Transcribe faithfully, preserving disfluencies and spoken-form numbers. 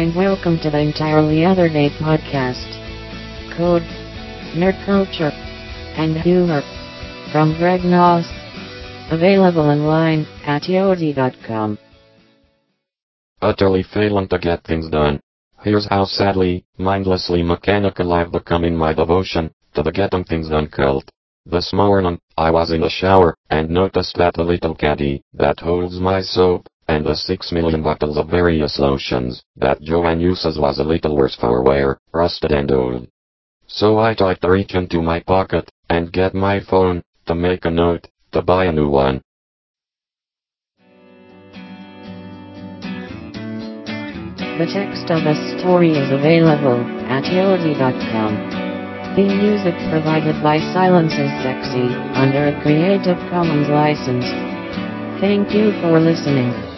and welcome to the Entirely Other Day podcast. Code, nerd culture, and humor from Greg Noss. Available online at yodi dot com. Utterly failing to get things done. Here's how sadly, mindlessly mechanical I've become in my devotion to the getting things done cult. This morning, I was in the shower and noticed that the little caddy that holds my soap and the six million bottles of various lotions that Joanne uses was a little worse for wear, rusted and old. So I tried to reach into my pocket and get my phone to make a note to buy a new one. The text of the story is available at yodi dot com. Theme music provided by Silence is Sexy under a Creative Commons license. Thank you for listening.